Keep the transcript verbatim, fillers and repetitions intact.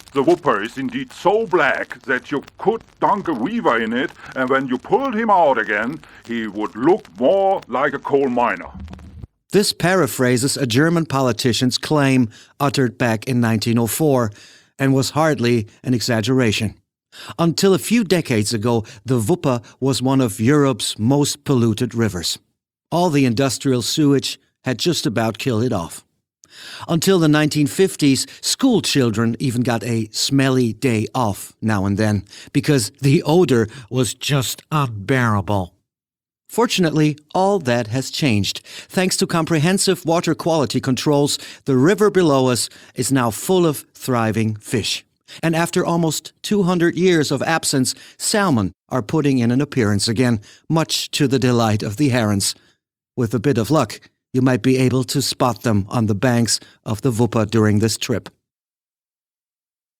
The Whooper is indeed so black that you could dunk a weaver in it, and when you pulled him out again, he would look more like a coal miner. This paraphrases a German politician's claim uttered back in nineteen oh four, and was hardly an exaggeration. Until a few decades ago, the Wupper was one of Europe's most polluted rivers. All the industrial sewage had just about killed it off. Until the nineteen fifties, school children even got a smelly day off now and then, because the odor was just unbearable. Fortunately, all that has changed. Thanks to comprehensive water quality controls, the river below us is now full of thriving fish. And after almost two hundred years of absence, salmon are putting in an appearance again, much to the delight of the herons. With a bit of luck, you might be able to spot them on the banks of the Wupper during this trip.